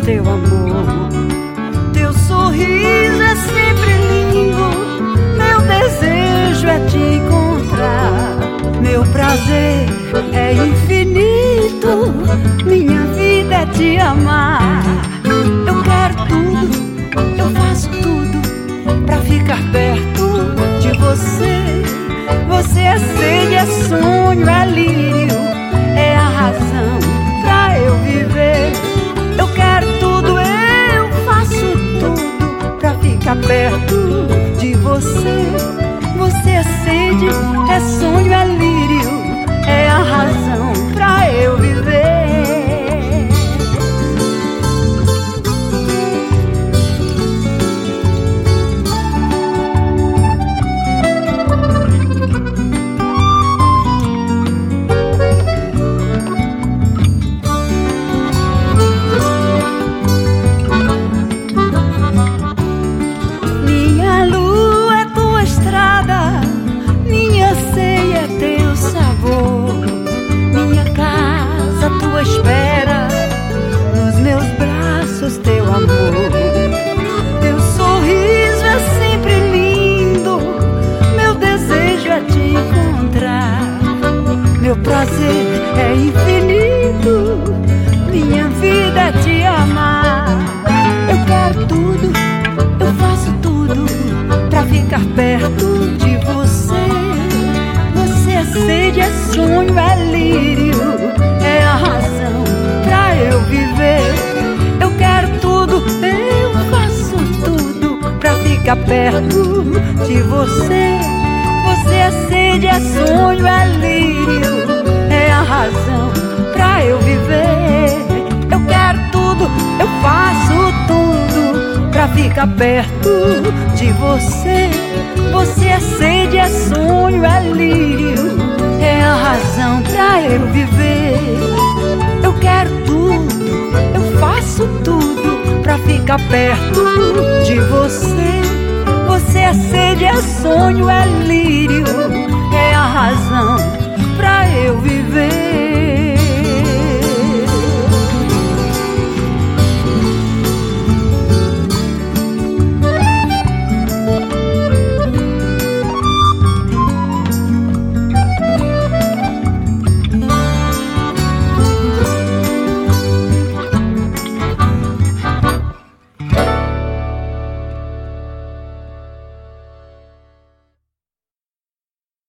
teu amor. Teu sorriso é sempre lindo, meu desejo é te encontrar. Meu prazer é infinito, minha vida é te amar. Eu quero tudo, eu faço tudo pra ficar perto de você. Você é sede, é sonho, é lírio, é a razão pra eu viver. Eu quero tudo, eu faço tudo pra ficar perto de você. Você é sede, é sonho, é lírio, é a razão pra eu viver. Espera nos meus braços teu amor. Teu sorriso é sempre lindo, meu desejo é te encontrar. Meu prazer é infinito, minha vida é te amar. Eu quero tudo, eu faço tudo pra ficar perto de você. Você é sede, é sonho, é lírio, é a razão pra eu viver. Eu quero tudo, eu faço tudo pra ficar perto de você. Você é sede, é sonho, é lírio, é a razão pra eu viver. Eu quero tudo, eu faço tudo pra ficar perto de você. Você é sede, é sonho, é lírio, é a razão pra eu viver. Eu quero tudo, eu faço tudo pra ficar perto de você. Você é sede, é sonho, é lírio, é a razão pra eu viver.